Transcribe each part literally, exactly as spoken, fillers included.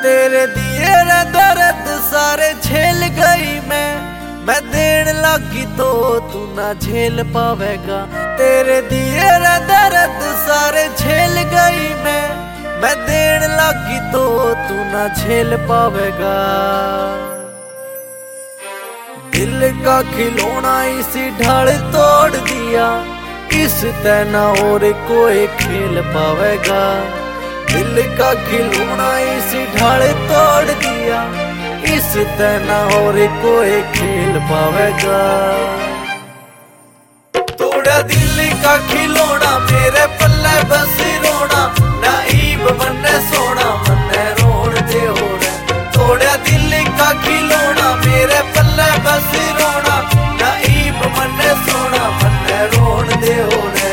तेरे दिए रे दर्द सारे झेल गई मैं मैं देन लगी तो तू ना झेल पावेगा। तेरे दिए रे दर्द सारे झेल गई मैं मैं देन लगी तो तू ना झेल पावेगा। दिल का खिलौना इसी ढाल तोड़ दिया, इस तना और कोई खेल पावेगा। दिल का खिलौना इसी ढाल तोड़ दिया, इस तना और कोई खेल पावेगा। तोड़ा दिल का खिलौना मेरे पल्ले बस रोना, नाइब मन्ने सोना मन्ने रोन दे हो रे। तोड़ा दिल का खिलौना मेरे पल्ले बस रोना, नाइब मन्ने सोना मन्ने रोन दे हो रे।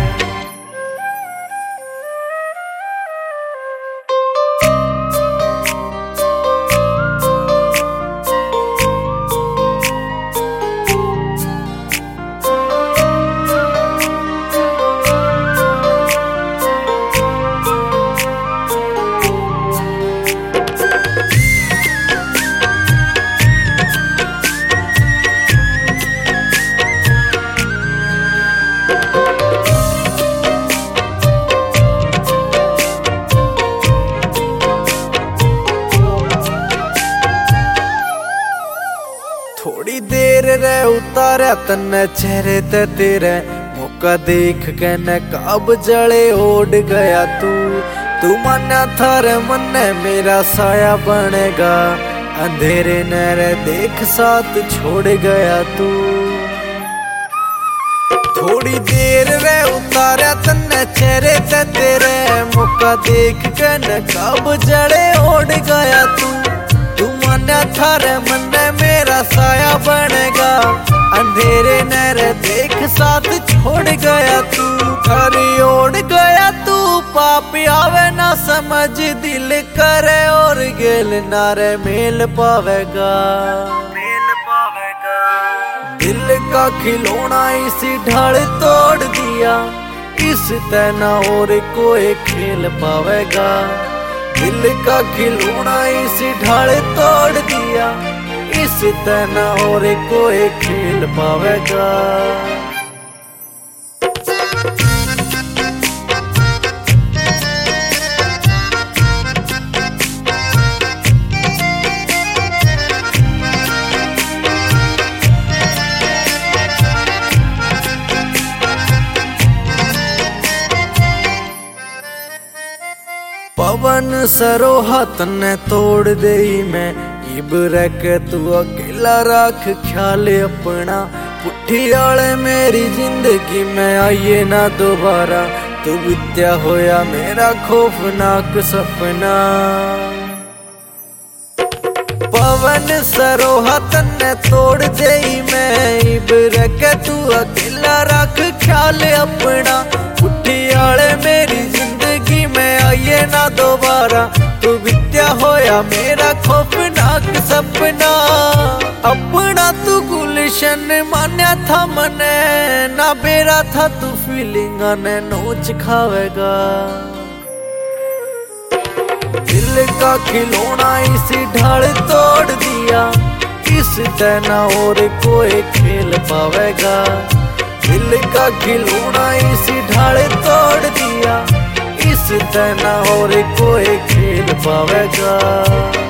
थोड़ी देर रे उतारा तन्ने चेहरे ते तेरे, मौका देख के नकाब जले ओढ़ गया तू। तू माना थारे मन्ने मेरा साया बनेगा, अंधेरे नरे देख साथ छोड़ गया तू। थोड़ी देर रे उतारा तन्ने चेहरे ते तेरे, मौका देख के नकाब जले ओढ़ गया तू। तू माना थारे मन्ने मेरा साया बनेगा, अंधेरे नरे देख साथ छोड़ गया तू। घर ओढ़ गया तू पाप आवे ना समझ, दिल करे और गेल नारे मेल पावेगा। मेल पावेगा दिल का खिलौना इसी ढाल तोड़ दिया, इस तना और कोई खेल पावेगा। दिल का खिलौना इसी ढाल तोड़ दिया, इस तना और कोई खेल पावेगा। पवन सरोहत ने तोड़ दे मैं, इब रख तू अकेला रख ख्याल अपना। पुट्ठी आले मेरी जिंदगी में आइए ना दोबारा, तू बित्या होया मेरा खौफनाक सपना। पवन सरोहत ने तोड़ दे मैं, इब रख तू अकेला रख ख्याल अपना। पुट्ठी आले मेरी जिंदगी में आइए ना दोबारा, तू बित्या होया मेरा खौफनाक सपना। अपना तू गुलशन मान्या था मने, ना बेरा था तू फीलिंग ने नोच खावेगा। दिल का खिलौना इसी ढाल तोड़ दिया, इस तना और कोई खेल पावेगा। दिल का खिलौना इसी ढाल तोड़ दिया, इस तना और कोई खेल पावेगा।